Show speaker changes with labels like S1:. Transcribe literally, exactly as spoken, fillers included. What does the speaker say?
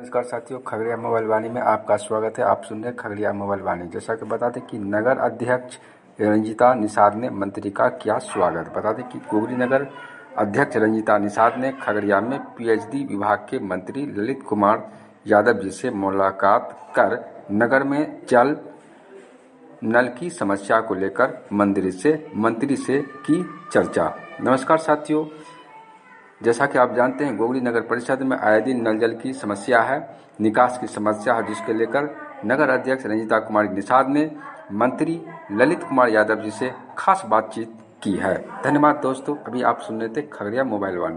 S1: नमस्कार साथियों, खगड़िया मोबाइल वाणी में आपका स्वागत है। आप सुन रहे हैं खगड़िया मोबाइल वाणी। जैसा कि बता दें कि नगर अध्यक्ष रंजीता निषाद ने मंत्री का किया स्वागत। बता दें कि गोगरी नगर अध्यक्ष रंजीता निषाद ने खगड़िया में पीएचडी विभाग के मंत्री ललित कुमार यादव जी से मुलाकात कर नगर में जल नल की समस्या को लेकर मंत्री से मंत्री से की चर्चा। नमस्कार साथियों, जैसा कि आप जानते हैं गोगरी नगर परिषद में आए दिन नल जल की समस्या है, निकास की समस्या है, जिसके लेकर नगर अध्यक्ष रंजीता कुमारी निषाद ने मंत्री ललित कुमार यादव जी से खास बातचीत की है। धन्यवाद दोस्तों। अभी आप सुन रहे थे खगड़िया मोबाइल वाणी।